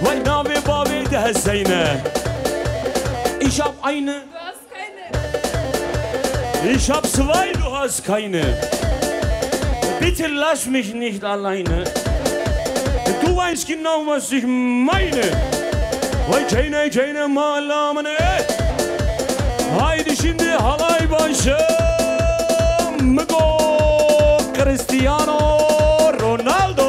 Vay nave babe de Hüseyin'e. Ich hab eine. Du hast keine. Ich hab zwei, du hast keine. Bitte lass mich nicht alleine. Du weißt genau, was ich meine. Vay Ceyne Ceyne malamane. Haydi şimdi halay başım. Go Cristiano Ronaldo.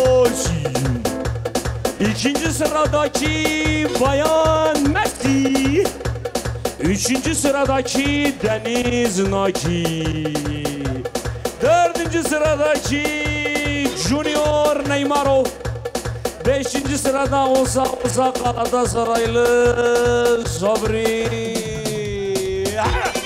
İkinci sıradaki Bayan Messi. Üçüncü sıradaki Deniz Naki. Dördüncü sıradaki Junior Neymaro. Beşinci sırada olsa Galatasaraylı Sabri.